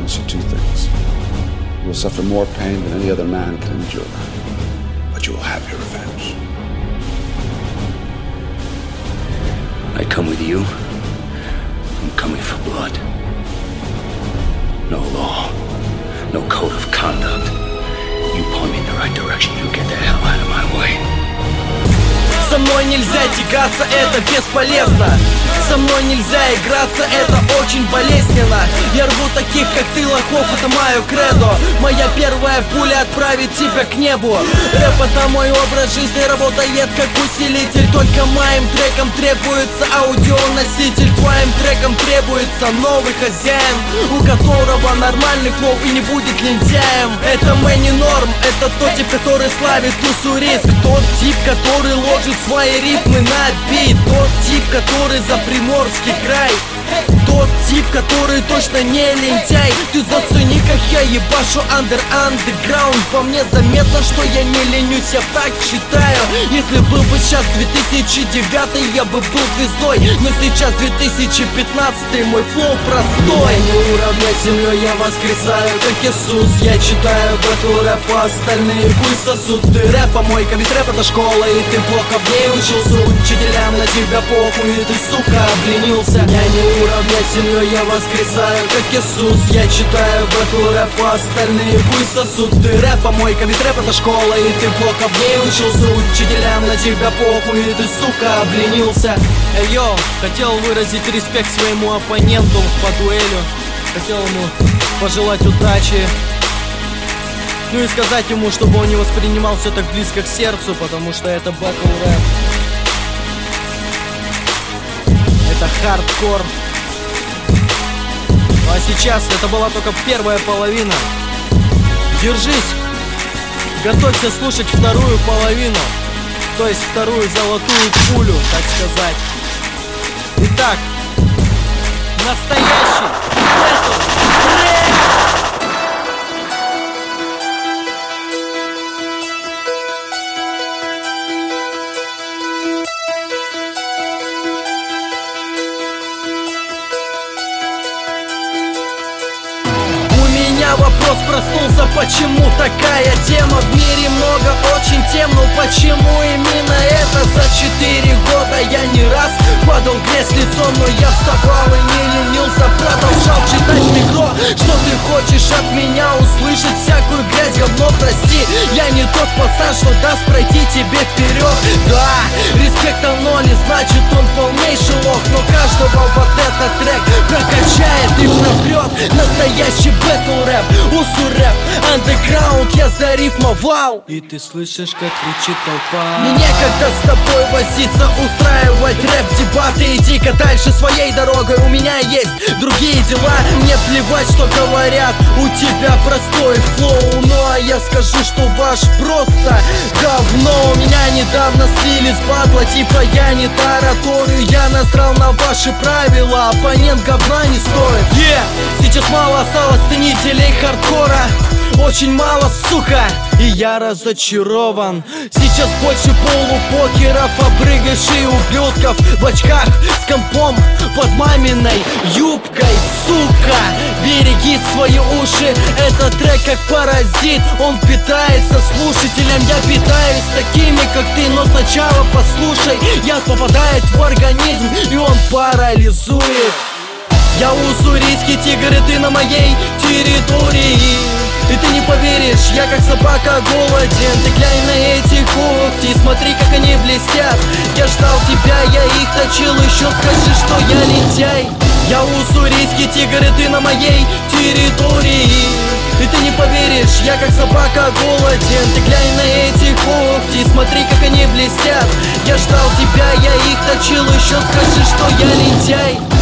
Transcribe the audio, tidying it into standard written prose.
promise you two things. You will suffer more pain than any other man can endure, but you will have your revenge. I come with you. I'm coming for blood. No law, no code of conduct. You point me in the right direction, you get the hell out of my way. Со мной нельзя тягаться, это бесполезно. Со мной нельзя играться, это очень болезненно. Я рву таких, как ты, лохов, это мое кредо. Моя первая пуля отправит тебя к небу. Рэп — это мой образ жизни, работает как усилитель. Только моим трекам требуется аудионоситель. Твоим трекам требуется новый хозяин, у которого нормальный флоу и не будет лентяем. Это Мэнни Норм, это тот тип, который славит уссурийск. Тот тип, который ложит свои ритмы на бит. Тот тип, который за Приморский край. Тот тип, который точно не лентяй. Ты зацени, как я ебашу андеграунд. По мне заметно, что я не ленюсь, я так считаю. Если был бы сейчас 2009, я бы был звездой. Но сейчас 2015, мой флоу простой. Не уравнять землей, я воскресаю, как Иисус. Я читаю бэтл рэп, а остальные хуй сосут. Ты рэп помойка, ведь рэп это школа, и ты плохо в ней учился. Учителям на тебя похуй, и ты, сука, обленился. Я не уравнять землей, я воскресаю, как Иисус. Я читаю бэтл рэп, а остальные хуй сосут. Ты рэп помойка, ведь рэп это школа, и ты плохо в ней учился. Учителям на тебя похуй, и ты, сука, обленился. Эй, йоу, хотел выразить респект своему оппоненту по дуэлю. Хотел ему пожелать удачи. Ну и сказать ему, чтобы он не воспринимал все так близко к сердцу, потому что это бэтл рэп. Это хардкор. А сейчас это была только первая половина. Держись. Готовься слушать вторую половину. То есть вторую золотую пулю, так сказать. Итак, настоящий бэтл рэп. Вопрос проснулся, почему такая тема? В мире много очень тем, но почему именно это? За 4 года я не раз падал в грязь лицом, но я вставал и не ленился, продолжал читать микро. Что ты хочешь от меня услышать? Всякую грязь, говно, прости. Я не тот пацан, что даст пройти тебе вперед. Да, респекта ноль, и значит он полнейший лох. Но каждого вот этот трек прокачает и пропрет. Настоящий бэтл рэп, уссурэп, андеграунд, я зарифмовал. И ты слышишь, как кричит толпа. Мне некогда с тобой возиться, устраивать рэп-дебаты. Иди-ка дальше своей дорогой, у меня есть другие дела. Мне плевать, что говорят, у тебя простой флоу. Ну а я скажу, что ваш просто говно. У меня недавно слили с батла, типа я не тараторию. Я насрал на ваши правила, оппонент говна не стоит. Сейчас мало осталось ценителей хардкора, очень мало, сука, и я разочарован. Сейчас больше полупокеров, обрыгавших ублюдков в очках с компом под маминой юбкой, сука. Береги свои уши, этот трек как паразит, он питается слушателем. Я питаюсь такими, как ты, но сначала послушай. Яд попадает в организм, и он парализует. Я уссурийский тигр, и ты на моей территории. И ты не поверишь, я как собака голоден. Ты глянь на эти когти, смотри, как они блестят. Я ждал тебя, я их точил, еще скажи, что я лентяй. Я уссурийский тигр, и ты на моей территории. И ты не поверишь, я как собака голоден. Ты глянь на эти когти, смотри, как они блестят. Я ждал тебя, я их точил, еще скажи, что я лентяй.